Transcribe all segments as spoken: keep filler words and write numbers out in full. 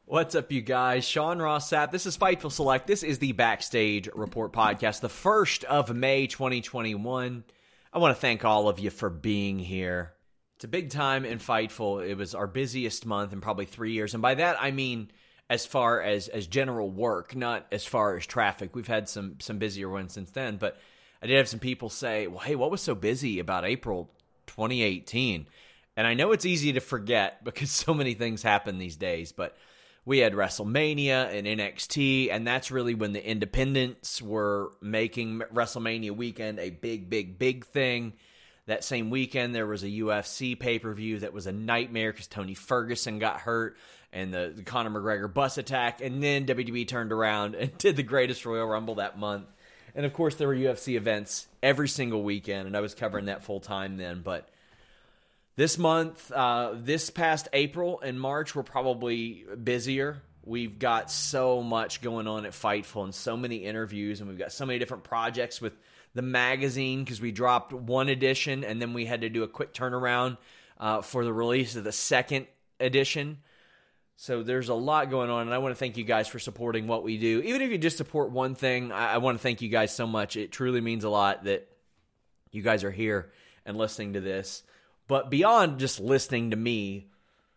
What's up, you guys? Sean Ross Sapp. This is Fightful Select. This is the Backstage Report podcast, the first of May twenty twenty-one. I want to thank all of you for being here. It's a big time in Fightful. It was our busiest month in probably three years. And by that, I mean as far as, as general work, not as far as traffic. We've had some, some busier ones since then. But I did have some people say, well, hey, what was so busy about April twenty eighteen? And I know it's easy to forget because so many things happen these days, but we had WrestleMania and N X T, and that's really when the independents were making WrestleMania weekend a big, big, big thing. That same weekend, there was a U F C pay-per-view that was a nightmare because Tony Ferguson got hurt and the, the Conor McGregor bus attack, and then W W E turned around and did the greatest Royal Rumble that month. And, of course, there were U F C events every single weekend, and I was covering that full-time then, but This month, uh, this past April and March, we're probably busier. We've got so much going on at Fightful and so many interviews, and we've got so many different projects with the magazine because we dropped one edition, and then we had to do a quick turnaround uh, for the release of the second edition. So there's a lot going on, and I want to thank you guys for supporting what we do. Even if you just support one thing, I, I want to thank you guys so much. It truly means a lot that you guys are here and listening to this. But beyond just listening to me,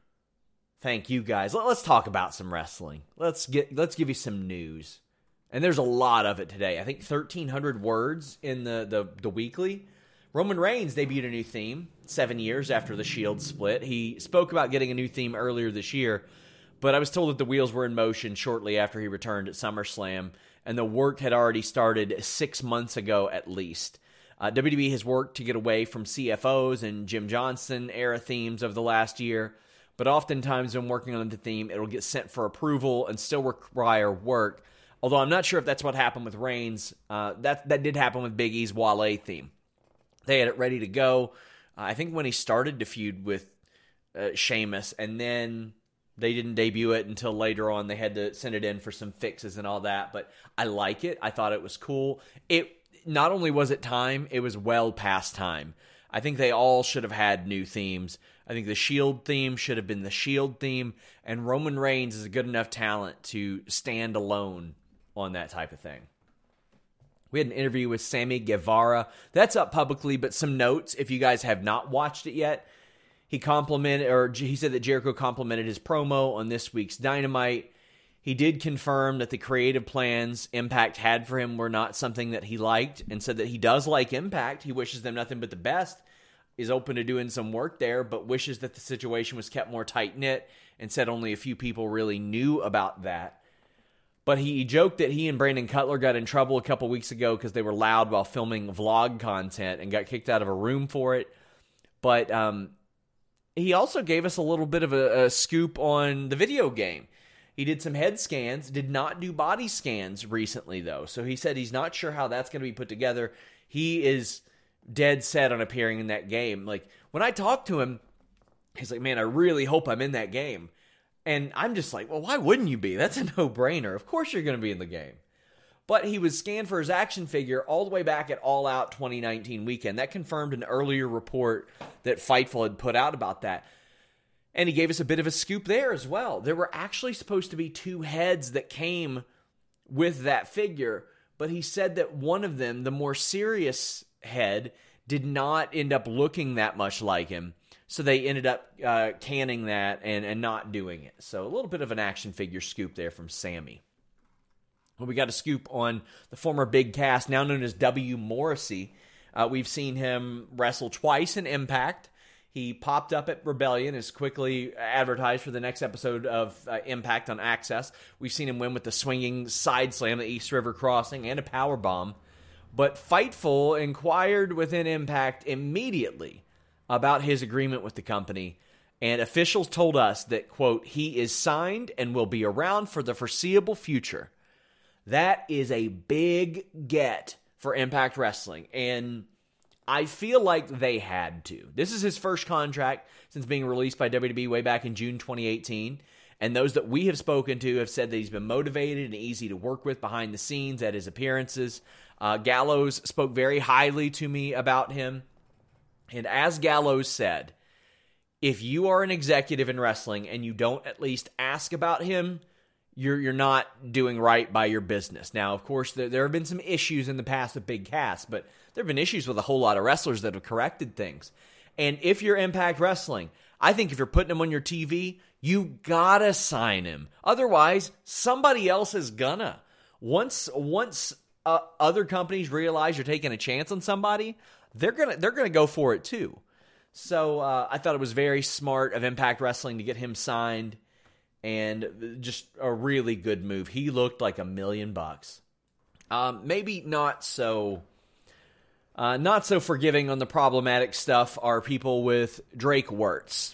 thank you guys. Let's talk about some wrestling. Let's get let's give you some news. And there's a lot of it today. I think thirteen hundred words in the, the, the weekly. Roman Reigns debuted a new theme seven years after the Shield split. He spoke about getting a new theme earlier this year, but I was told that the wheels were in motion shortly after he returned at SummerSlam, and the work had already started six months ago at least. Uh, W W E has worked to get away from C F Os and Jim Johnson era themes of the last year, but oftentimes when working on the theme, it'll get sent for approval and still require work. Although I'm not sure if that's what happened with Reigns. Uh, that that did happen with Big E's Wale theme. They had it ready to go. Uh, I think when he started to feud with uh, Sheamus, and then they didn't debut it until later on. They had to send it in for some fixes and all that. But I like it. I thought it was cool. It. Not only was it time, it was well past time. I think they all should have had new themes. I think the Shield theme should have been the Shield theme, and Roman Reigns is a good enough talent to stand alone on that type of thing. We had an interview with Sammy Guevara. That's up publicly, but some notes if you guys have not watched it yet. He complimented, or he said that Jericho complimented his promo on this week's Dynamite. He did confirm that the creative plans Impact had for him were not something that he liked, and said that he does like Impact. He wishes them nothing but the best, is open to doing some work there, but wishes that the situation was kept more tight-knit, and said only a few people really knew about that. But he joked that he and Brandon Cutler got in trouble a couple weeks ago because they were loud while filming vlog content and got kicked out of a room for it. But um, he also gave us a little bit of a, a scoop on the video game. He did some head scans, did not do body scans recently, though. So he said he's not sure how that's going to be put together. He is dead set on appearing in that game. Like, when I talked to him, he's like, man, I really hope I'm in that game. And I'm just like, well, why wouldn't you be? That's a no-brainer. Of course you're going to be in the game. But he was scanned for his action figure all the way back at All Out twenty nineteen weekend. That confirmed an earlier report that Fightful had put out about that. And he gave us a bit of a scoop there as well. There were actually supposed to be two heads that came with that figure, but he said that one of them, the more serious head, did not end up looking that much like him. So they ended up uh, canning that and, and not doing it. So a little bit of an action figure scoop there from Sammy. Well, we got a scoop on the former Big Cass, now known as W. Morrissey. Uh, we've seen him wrestle twice in Impact. He popped up at Rebellion, is quickly advertised for the next episode of uh, Impact on Access. We've seen him win with the swinging side slam, the East River Crossing, and a power bomb. But Fightful inquired within Impact immediately about his agreement with the company, and officials told us that, quote, he is signed and will be around for the foreseeable future. That is a big get for Impact Wrestling, and I feel like they had to. This is his first contract since being released by W W E way back in June twenty eighteen. And those that we have spoken to have said that he's been motivated and easy to work with behind the scenes at his appearances. Uh, Gallows spoke very highly to me about him. And as Gallows said, if you are an executive in wrestling and you don't at least ask about him, you're you're not doing right by your business. Now, of course, there, there have been some issues in the past with Big Cass, but there have been issues with a whole lot of wrestlers that have corrected things. And if you're Impact Wrestling, I think if you're putting him on your T V, you gotta sign him. Otherwise, somebody else is gonna. Once once uh, other companies realize you're taking a chance on somebody, they're gonna they're gonna go for it too. So uh, I thought it was very smart of Impact Wrestling to get him signed, and just a really good move. He looked like a million bucks. Um, maybe not so, uh, not so forgiving on the problematic stuff are people with Drake Wirtz.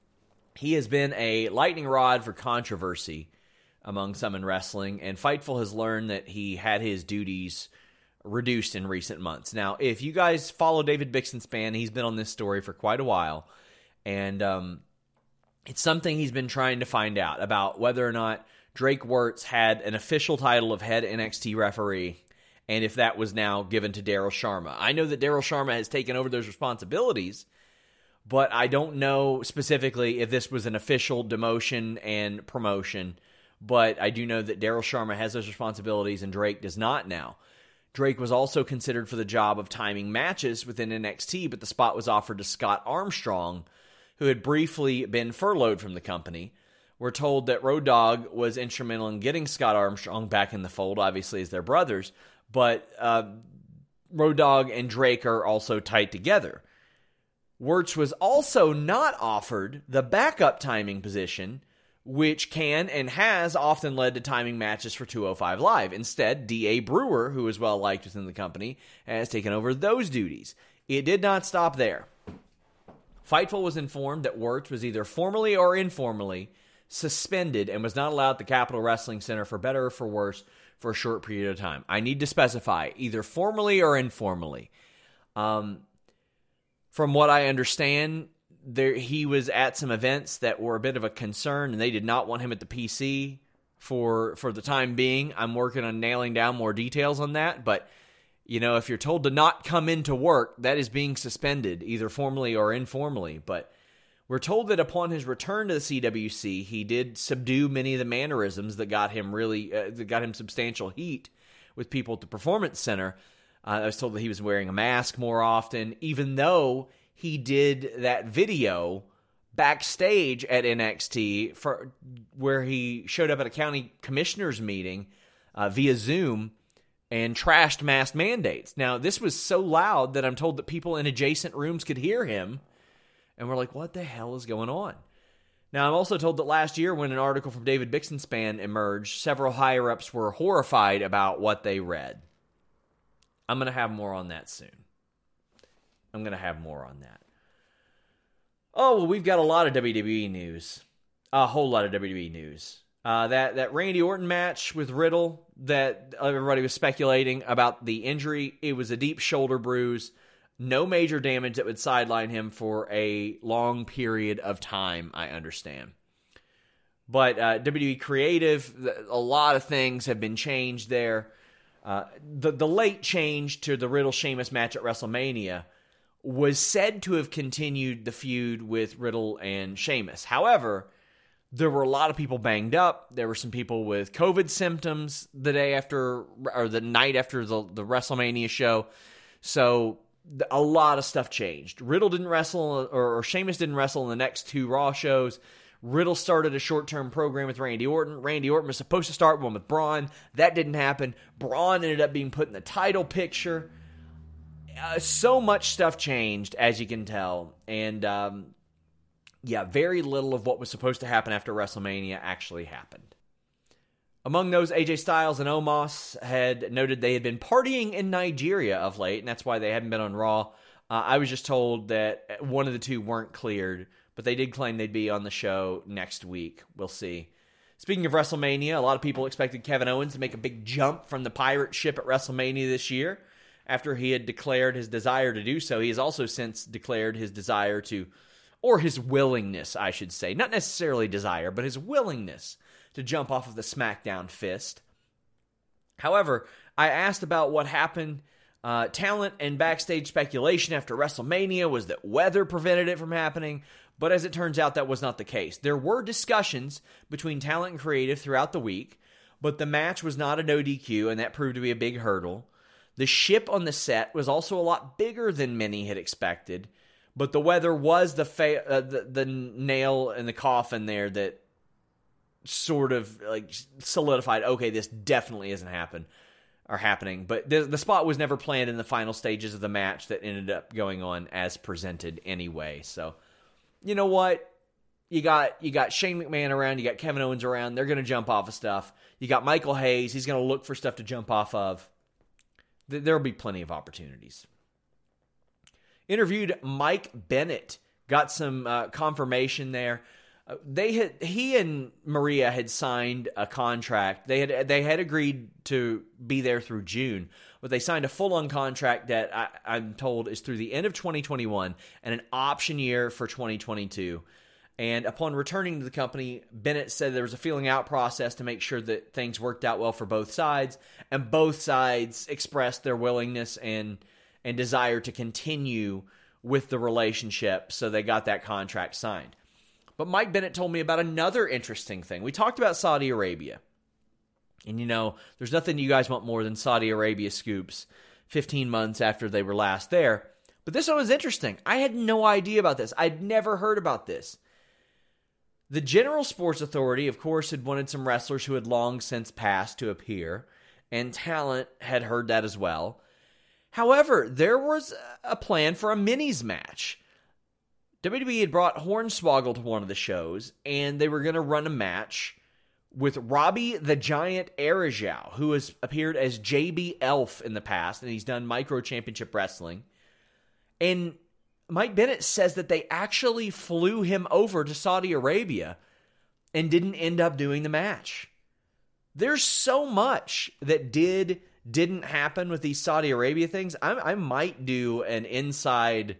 He has been a lightning rod for controversy among some in wrestling, and Fightful has learned that he had his duties reduced in recent months. Now, if you guys follow David Bixenspan, he's been on this story for quite a while, and um, it's something he's been trying to find out about whether or not Drake Wirtz had an official title of head N X T referee, and if that was now given to Daryl Sharma. I know that Daryl Sharma has taken over those responsibilities, but I don't know specifically if this was an official demotion and promotion, but I do know that Daryl Sharma has those responsibilities and Drake does not now. Drake was also considered for the job of timing matches within N X T, but the spot was offered to Scott Armstrong, who had briefly been furloughed from the company. We're told that Road Dogg was instrumental in getting Scott Armstrong back in the fold, obviously as they're brothers, but uh, Road Dogg and Drake are also tight together. Wirtz was also not offered the backup timing position, which can and has often led to timing matches for two oh five Live. Instead, D A. Brewer, who is well liked within the company, has taken over those duties. It did not stop there. Fightful was informed that Wirtz was either formally or informally suspended and was not allowed at the Capitol Wrestling Center for better or for worse for a short period of time. I need to specify, either formally or informally. Um, from what I understand, there he was at some events that were a bit of a concern, and they did not want him at the P C for for the time being. I'm working on nailing down more details on that, but you know, if you're told to not come into work, that is being suspended, either formally or informally. But we're told that upon his return to the C W C, he did subdue many of the mannerisms that got him really uh, that got him substantial heat with people at the Performance Center. Uh, I was told that he was wearing a mask more often, even though he did that video backstage at N X T for where he showed up at a county commissioners meeting uh, via Zoom and trashed mask mandates. Now, this was so loud that I'm told that people in adjacent rooms could hear him, and we're like, what the hell is going on? Now, I'm also told that last year when an article from David Bixenspan emerged, several higher-ups were horrified about what they read. I'm going to have more on that soon. I'm going to have more on that. Oh, well, we've got a lot of W W E news. A whole lot of W W E news. Uh, that, that Randy Orton match with Riddle that everybody was speculating about the injury, it was a deep shoulder bruise. No major damage that would sideline him for a long period of time, I understand. But uh, W W E Creative, a lot of things have been changed there. Uh, the, the late change to the Riddle-Sheamus match at WrestleMania was said to have continued the feud with Riddle and Sheamus. However, there were a lot of people banged up. There were some people with COVID symptoms the day after, or the night after the, the WrestleMania show. So a lot of stuff changed. Riddle didn't wrestle, or, or Sheamus didn't wrestle in the next two Raw shows. Riddle started a short-term program with Randy Orton. Randy Orton was supposed to start one with Braun. That didn't happen. Braun ended up being put in the title picture. Uh, so much stuff changed, as you can tell. And, um, yeah, very little of what was supposed to happen after WrestleMania actually happened. Among those, A J Styles and Omos had noted they had been partying in Nigeria of late, and that's why they hadn't been on Raw. Uh, I was just told that one of the two weren't cleared, but they did claim they'd be on the show next week. We'll see. Speaking of WrestleMania, a lot of people expected Kevin Owens to make a big jump from the pirate ship at WrestleMania this year. After he had declared his desire to do so, he has also since declared his desire to, or his willingness, I should say, not necessarily desire, but his willingness to jump off of the SmackDown fist. However, I asked about what happened. Uh, talent and backstage speculation after WrestleMania was that weather prevented it from happening. But as it turns out, that was not the case. There were discussions between talent and creative throughout the week, but the match was not a no D Q, and that proved to be a big hurdle. The ship on the set was also a lot bigger than many had expected, but the weather was the fa- uh, the, the nail in the coffin there that sort of like solidified, okay, this definitely isn't happen or happening. But the, the spot was never planned in the final stages of the match that ended up going on as presented anyway. So, you know what? You got you got Shane McMahon around, you got Kevin Owens around, they're going to jump off of stuff. You got Michael Hayes, he's going to look for stuff to jump off of. There'll be plenty of opportunities. Interviewed Mike Bennett, got some uh, confirmation there. Uh, they had he and Maria had signed a contract. They had they had agreed to be there through June, but they signed a full-on contract that I, I'm told is through the end of twenty twenty-one and an option year for twenty twenty-two. And upon returning to the company, Bennett said there was a feeling out process to make sure that things worked out well for both sides, and both sides expressed their willingness and and desire to continue with the relationship, so they got that contract signed. But Mike Bennett told me about another interesting thing. We talked about Saudi Arabia. And, you know, there's nothing you guys want more than Saudi Arabia scoops fifteen months after they were last there. But this one was interesting. I had no idea about this. I'd never heard about this. The General Sports Authority, of course, had wanted some wrestlers who had long since passed to appear, and talent had heard that as well. However, there was a plan for a minis match. W W E had brought Hornswoggle to one of the shows, and they were going to run a match with Robbie the Giant Arizhao, who has appeared as J B Elf in the past, and he's done Micro Championship Wrestling. And Mike Bennett says that they actually flew him over to Saudi Arabia and didn't end up doing the match. There's so much that did, didn't happen with these Saudi Arabia things. I, I might do an inside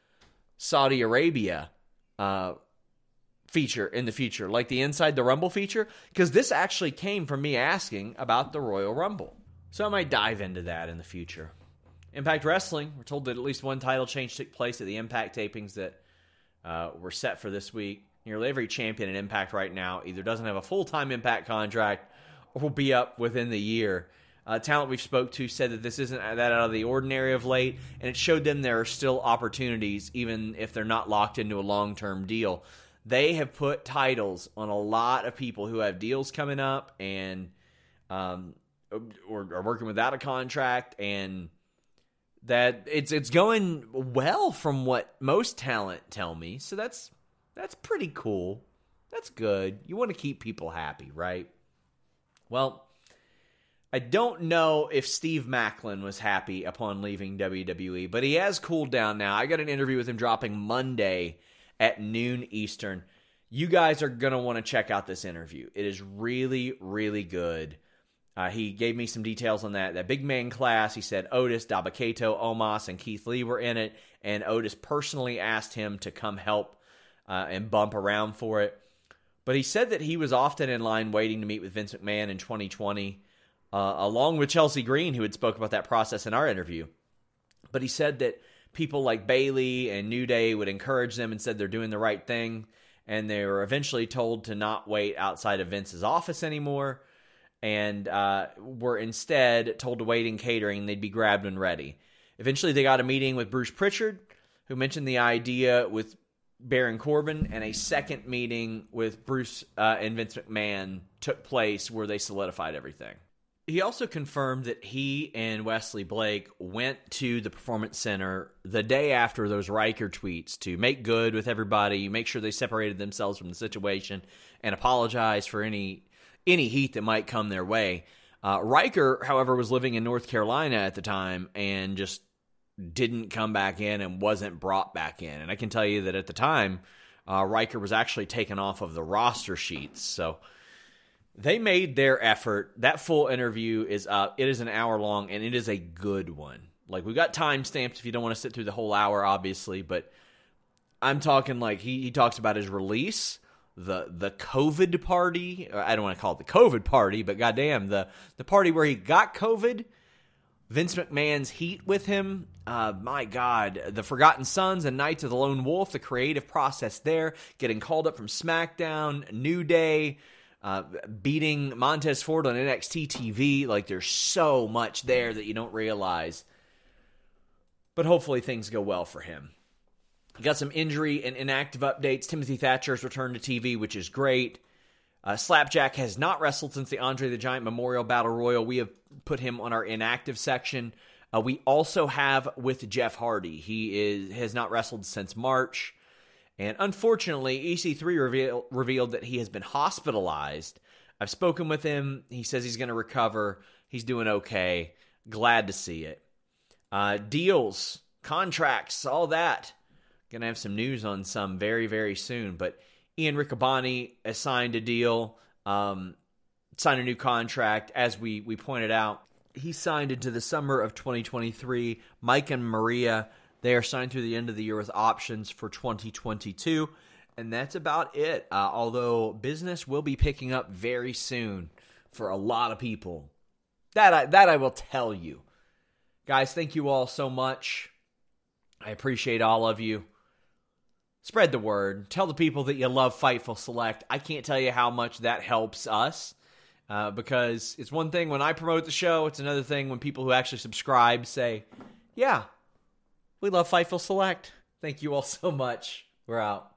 Saudi Arabia uh, feature in the future, like the Inside the Rumble feature, because this actually came from me asking about the Royal Rumble. So I might dive into that in the future. Impact Wrestling, we're told that at least one title change took place at the Impact tapings that uh, were set for this week. Nearly every champion in Impact right now either doesn't have a full-time Impact contract or will be up within the year. Uh, talent we've spoke to said that this isn't that out of the ordinary of late, and it showed them there are still opportunities, even if they're not locked into a long-term deal. They have put titles on a lot of people who have deals coming up and um, or are working without a contract, and that it's it's going well from what most talent tell me. So that's that's pretty cool. That's good. You want to keep people happy, right? Well, I don't know if Steve Maclin was happy upon leaving W W E, but he has cooled down now. I got an interview with him dropping Monday at noon Eastern. You guys are going to want to check out this interview. It is really, really good. Uh, he gave me some details on that. That big man class, he said Otis, Dabba-Kato, Omos, and Keith Lee were in it, and Otis personally asked him to come help uh, and bump around for it. But he said that he was often in line waiting to meet with Vince McMahon in twenty twenty, uh, along with Chelsea Green, who had spoke about that process in our interview. But he said that people like Bayley and New Day would encourage them and said they're doing the right thing, and they were eventually told to not wait outside of Vince's office anymore, and uh, were instead told to wait in catering. They'd be grabbed when ready. Eventually, they got a meeting with Bruce Pritchard, who mentioned the idea with Baron Corbin, and a second meeting with Bruce uh, and Vince McMahon took place where they solidified everything. He also confirmed that he and Wesley Blake went to the Performance Center the day after those Riker tweets to make good with everybody, make sure they separated themselves from the situation, and apologize for any any heat that might come their way. Uh, Riker, however, was living in North Carolina at the time and just didn't come back in and wasn't brought back in. And I can tell you that at the time, uh, Riker was actually taken off of the roster sheets. So they made their effort. That full interview is up. It is an hour long, and it is a good one. Like, we've got timestamps if you don't want to sit through the whole hour, obviously, but I'm talking like he, he talks about his release, the the COVID party. I don't want to call it the COVID party, but goddamn, the, the party where he got COVID, Vince McMahon's heat with him. Uh, my God, the Forgotten Sons and Knights of the Lone Wolf, the creative process there, getting called up from SmackDown, New Day, uh, beating Montez Ford on N X T T V. Like, there's so much there that you don't realize. But hopefully things go well for him. Got some injury and inactive updates. Timothy Thatcher's returned to T V, which is great. Uh, Slapjack has not wrestled since the Andre the Giant Memorial Battle Royal. We have put him on our inactive section. Uh, we also have with Jeff Hardy. He is has not wrestled since March. And unfortunately, E C three reveal, revealed that he has been hospitalized. I've spoken with him. He says he's going to recover. He's doing okay. Glad to see it. Uh, deals, contracts, all that. Going to have some news on some very, very soon. But Ian Riccaboni has signed a deal, um, signed a new contract. As we, we pointed out, he signed into the summer of twenty twenty-three. Mike and Maria, they are signed through the end of the year with options for twenty twenty-two. And that's about it. Uh, although business will be picking up very soon for a lot of people. That I, that I will tell you. Guys, thank you all so much. I appreciate all of you. Spread the word. Tell the people that you love Fightful Select. I can't tell you how much that helps us. Uh, because it's one thing when I promote the show. It's another thing when people who actually subscribe say, yeah, we love Fightful Select. Thank you all so much. We're out.